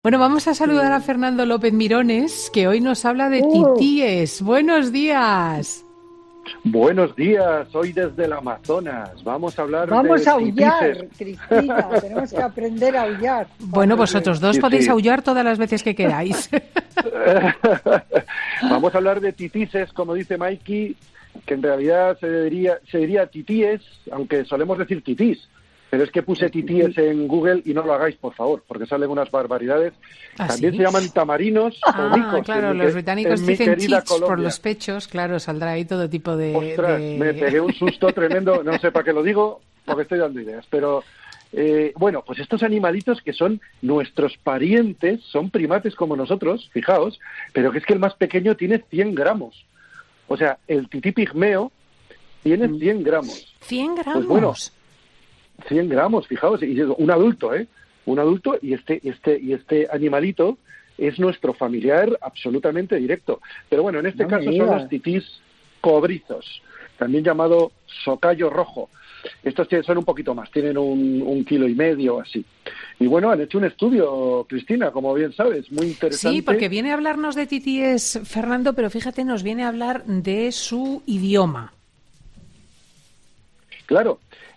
Bueno, vamos a saludar a Fernando López Mirones, que hoy nos habla de titíes. ¡Buenos días! Buenos días, hoy desde el Amazonas. Vamos a hablar Vamos de a aullar, titíes. Cristina, tenemos que aprender a aullar. Bueno, vosotros dos podéis aullar todas las veces que queráis. Vamos a hablar de titíes, como dice Mikey, que en realidad se diría titíes, aunque solemos decir titís. Pero es que puse titíes en Google y no lo hagáis, por favor, porque salen unas barbaridades. También se llaman tamarinos o micos. Claro, los británicos dicen chits por los pechos, claro, saldrá ahí todo tipo de... Ostras, me pegué un susto tremendo, no sé para qué lo digo, porque estoy dando ideas, pero... bueno, pues estos animalitos que son nuestros parientes, son primates como nosotros, fijaos, pero que es que el más pequeño tiene 100 gramos. O sea, el tití pigmeo tiene 100 gramos. ¿100 gramos? Pues bueno, 100 gramos, fijaos, y un adulto, un adulto, y este animalito es nuestro familiar absolutamente directo. Pero bueno, en este caso son los titís cobrizos, también llamado socayo rojo. Estos son un poquito más, tienen 1,5 kilos así. Y bueno, han hecho un estudio, Cristina, como bien sabes, muy interesante. Sí, porque viene a hablarnos de titíes, Fernando, pero fíjate, nos viene a hablar de su idioma. Claro.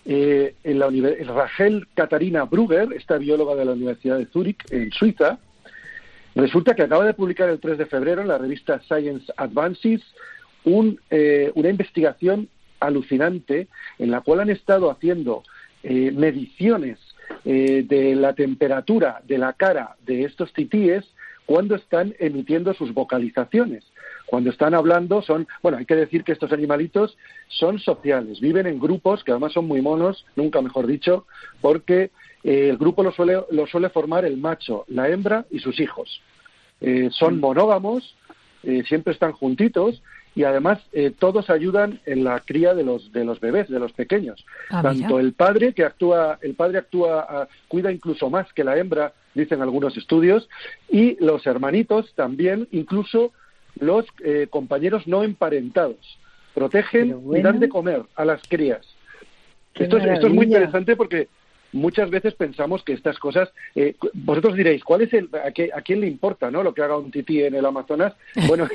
Rachel Katharina Brugger, esta bióloga de la Universidad de Zúrich, en Suiza, resulta que acaba de publicar el 3 de febrero en la revista Science Advances una investigación alucinante en la cual han estado haciendo mediciones de la temperatura de la cara de estos titíes cuando están emitiendo sus vocalizaciones. Cuando están hablando hay que decir que estos animalitos son sociales, viven en grupos que además son muy monos, nunca mejor dicho, porque el grupo lo suele formar el macho, la hembra y sus hijos. Son monógamos, siempre están juntitos y además todos ayudan en la cría de los bebés, de los pequeños. Tanto el padre cuida incluso más que la hembra, dicen algunos estudios, y los hermanitos también, incluso los compañeros no emparentados, protegen y dan de comer a las crías. Esto es muy interesante porque muchas veces pensamos que estas cosas, vosotros diréis, ¿a quién le importa, no, lo que haga un tití en el Amazonas? Bueno,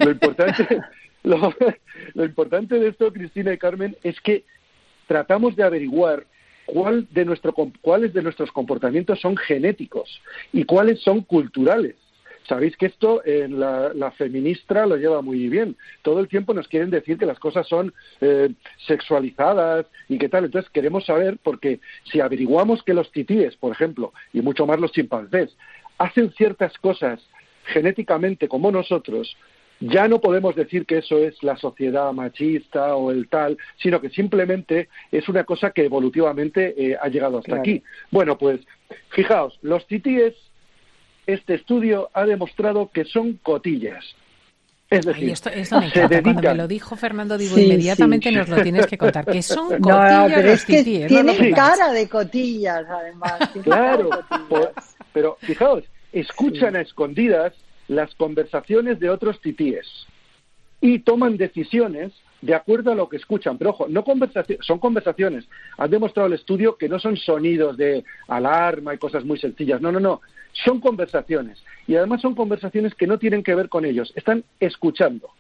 lo importante de esto, Cristina y Carmen, es que tratamos de averiguar cuáles de nuestros comportamientos son genéticos y cuáles son culturales. Sabéis que esto la feminista lo lleva muy bien. Todo el tiempo nos quieren decir que las cosas son sexualizadas y qué tal. Entonces queremos saber, porque si averiguamos que los titíes, por ejemplo, y mucho más los chimpancés, hacen ciertas cosas genéticamente como nosotros, ya no podemos decir que eso es la sociedad machista o el tal, sino que simplemente es una cosa que evolutivamente ha llegado hasta aquí. Bueno, pues fijaos, los titíes, este estudio ha demostrado que son cotillas. Es decir, esto me encanta. Cuando me lo dijo Fernando, digo, inmediatamente nos lo tienes que contar. Que son cotillas pero los titíes. Tienen cara de cotillas, además. Claro, pero fijaos, escuchan a escondidas las conversaciones de otros titíes y toman decisiones de acuerdo a lo que escuchan. Pero ojo, son conversaciones. Han demostrado el estudio que no son sonidos de alarma y cosas muy sencillas. No. Son conversaciones. Y además son conversaciones que no tienen que ver con ellos. Están escuchando.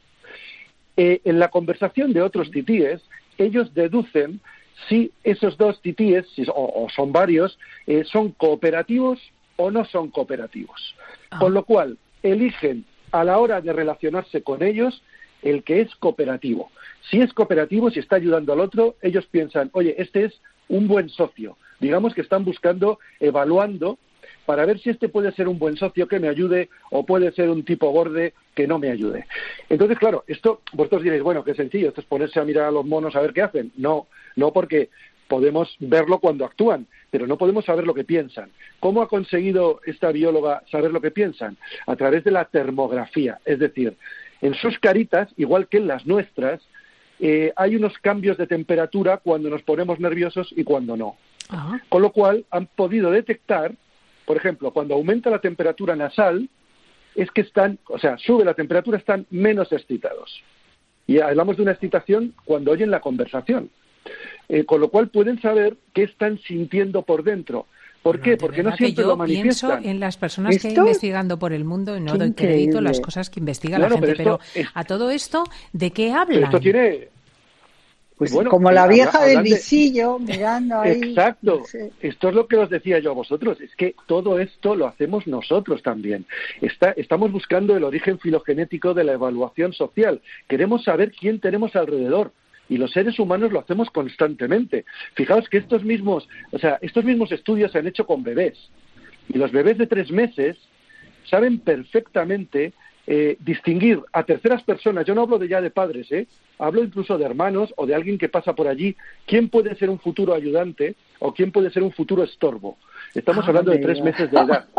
En la conversación de otros titíes, ellos deducen si esos dos titíes, o son varios, son cooperativos o no son cooperativos. Con lo cual, eligen a la hora de relacionarse con ellos el que es cooperativo. Si es cooperativo, si está ayudando al otro, ellos piensan, oye, este es un buen socio. Digamos que están evaluando para ver si este puede ser un buen socio que me ayude o puede ser un tipo borde que no me ayude. Entonces, claro, esto vosotros diréis, bueno, qué sencillo, esto es ponerse a mirar a los monos a ver qué hacen. No, porque podemos verlo cuando actúan, pero no podemos saber lo que piensan. ¿Cómo ha conseguido esta bióloga saber lo que piensan? A través de la termografía, es decir, en sus caritas, igual que en las nuestras, hay unos cambios de temperatura cuando nos ponemos nerviosos y cuando no. Con lo cual han podido detectar, por ejemplo, cuando aumenta la temperatura nasal, es que sube la temperatura, están menos excitados. Y hablamos de una excitación cuando oyen la conversación. Con lo cual pueden saber qué están sintiendo por dentro. ¿Por qué? De Porque no verdad que siempre yo lo manifiestan. pienso en las personas que hay ¿Esto? investigando por el mundo y no Qué doy crédito a las increíble. cosas que investiga No, la no, gente. pero Pero a todo esto, ¿de qué pero esto hablan? tiene, Pues bueno, como la vieja del hablan de... visillo, mirando ahí, no Exacto, sé. esto es lo que os decía yo a vosotros, es que todo esto lo hacemos nosotros también. Estamos buscando el origen filogenético de la evaluación social, queremos saber quién tenemos alrededor. Y los seres humanos lo hacemos constantemente. Fijaos que estos mismos estudios se han hecho con bebés. Y los bebés de 3 meses saben perfectamente distinguir a terceras personas. Yo no hablo ya de padres, hablo incluso de hermanos o de alguien que pasa por allí. ¿Quién puede ser un futuro ayudante o quién puede ser un futuro estorbo? Estamos hablando de 3 meses de edad.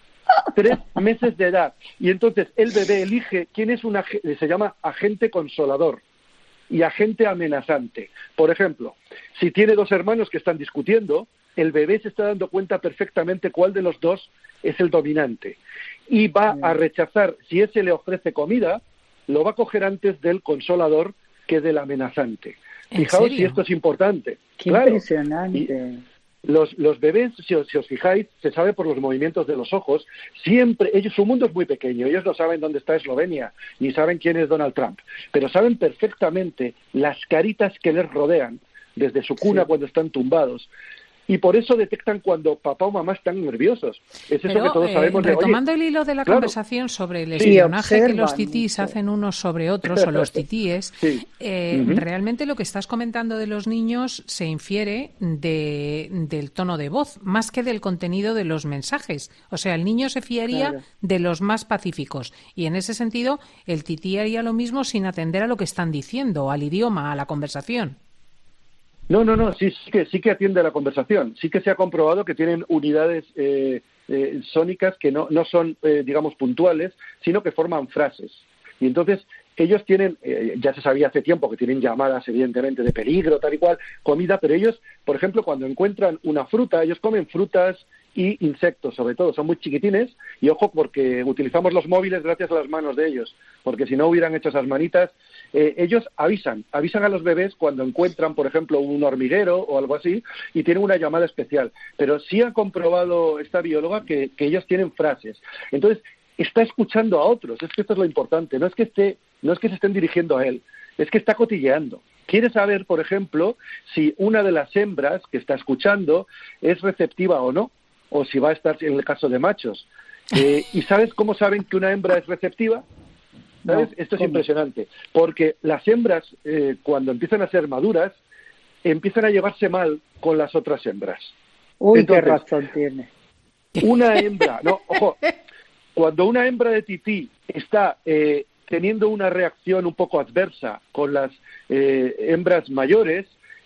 3 meses de edad. Y entonces el bebé elige quién es se llama agente consolador y agente amenazante. Por ejemplo, si tiene 2 hermanos que están discutiendo, el bebé se está dando cuenta perfectamente cuál de los 2 es el dominante y va a rechazar, si ese le ofrece comida, lo va a coger antes del consolador que del amenazante. Fijaos si esto es importante. Qué claro. impresionante. Y los bebés, si os fijáis, se sabe por los movimientos de los ojos, siempre, su mundo es muy pequeño, ellos no saben dónde está Eslovenia, ni saben quién es Donald Trump, pero saben perfectamente las caritas que les rodean desde su cuna cuando están tumbados. Y por eso detectan cuando papá o mamá están nerviosos. Es eso que todos sabemos de, retomando el hilo de la conversación sobre el Sí, espionaje que los observan titís mucho. hacen unos sobre otros, o los titíes, Sí. realmente lo que estás comentando de los niños se infiere del tono de voz, más que del contenido de los mensajes. O sea, el niño se fiaría Claro. de los más pacíficos. Y en ese sentido, el tití haría lo mismo sin atender a lo que están diciendo, al idioma, a la conversación. No, sí que atiende a la conversación. Sí que se ha comprobado que tienen unidades sónicas que no son, digamos, puntuales, sino que forman frases. Y entonces ellos tienen, ya se sabía hace tiempo que tienen llamadas, evidentemente, de peligro, tal y cual, comida, pero ellos, por ejemplo, cuando encuentran una fruta, ellos comen frutas y insectos, sobre todo, son muy chiquitines, y ojo, porque utilizamos los móviles gracias a las manos de ellos, porque si no hubieran hecho esas manitas, ellos avisan a los bebés cuando encuentran, por ejemplo, un hormiguero o algo así, y tienen una llamada especial. Pero sí ha comprobado esta bióloga que ellos tienen frases. Entonces, está escuchando a otros, es que esto es lo importante, no es que se estén dirigiendo a él, es que está cotilleando. Quiere saber, por ejemplo, si una de las hembras que está escuchando es receptiva o no, o si va a estar en el caso de machos. ¿Y sabes cómo saben que una hembra es receptiva? ¿Sabes? Esto es impresionante, porque las hembras, cuando empiezan a ser maduras, empiezan a llevarse mal con las otras hembras. Uy, Entonces, qué razón tiene. Una hembra, cuando una hembra de tití está teniendo una reacción un poco adversa con las hembras mayores,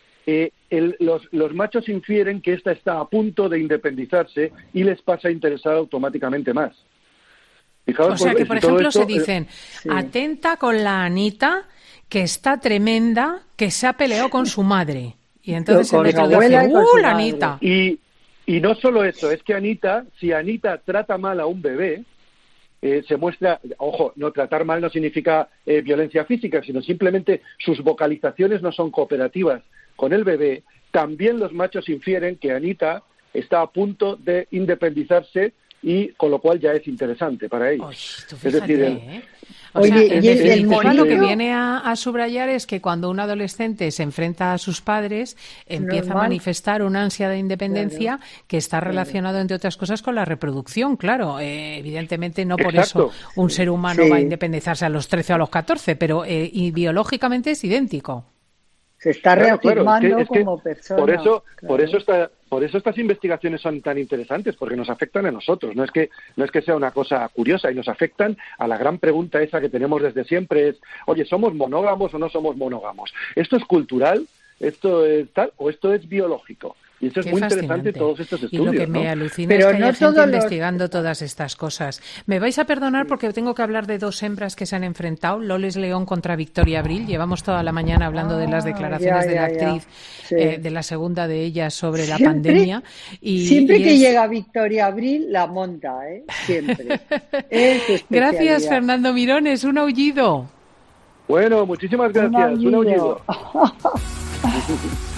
los machos infieren que ésta está a punto de independizarse y les pasa a interesar automáticamente más. Fijaos, o sea que, por ejemplo, se dicen, sí. atenta con la Anita, que está tremenda, que se ha peleado con su madre. Y entonces Con el su otro abuela dice, y con su la madre". Anita. Y no solo eso, es que si Anita trata mal a un bebé, se muestra, ojo, no tratar mal no significa violencia física, sino simplemente sus vocalizaciones no son cooperativas con el bebé, también los machos infieren que Anita está a punto de independizarse y con lo cual ya es interesante para ellos. Uy, tú Es decir, fíjate, O Oye, sea, y en el definitiva, lo que monito. viene a subrayar es que cuando un adolescente se enfrenta a sus padres, empieza a normal. manifestar una ansia de independencia que está relacionado, entre otras cosas, con la reproducción. Claro, evidentemente no por Exacto. eso un ser humano Sí. va a independizarse a los 13 o a los 14, pero y biológicamente es idéntico. Se está Claro, reafirmando es que como persona. por eso estas investigaciones son tan interesantes, porque nos afectan a nosotros. No es que sea una cosa curiosa, y nos afectan a la gran pregunta esa que tenemos desde siempre, es, oye, ¿somos monógamos o no somos monógamos? ¿Esto es cultural? ¿Esto es tal? ¿O esto es biológico? Y eso es Qué muy fascinante. interesante, todos estos Y estudios, lo que ¿no? me alucina Pero es que no haya gente todos los- investigando todas estas cosas. Me vais a perdonar porque tengo que hablar de 2 hembras que se han enfrentado, Loles León contra Victoria Abril. Llevamos toda la mañana hablando de las declaraciones de la actriz, Sí. de la segunda de ellas sobre la Siempre- pandemia. Siempre y que es- llega Victoria Abril, la monta, ¿eh? Siempre. Es su Gracias, especialidad. Fernando Mirones. Un aullido. Bueno, muchísimas gracias. Un aullido.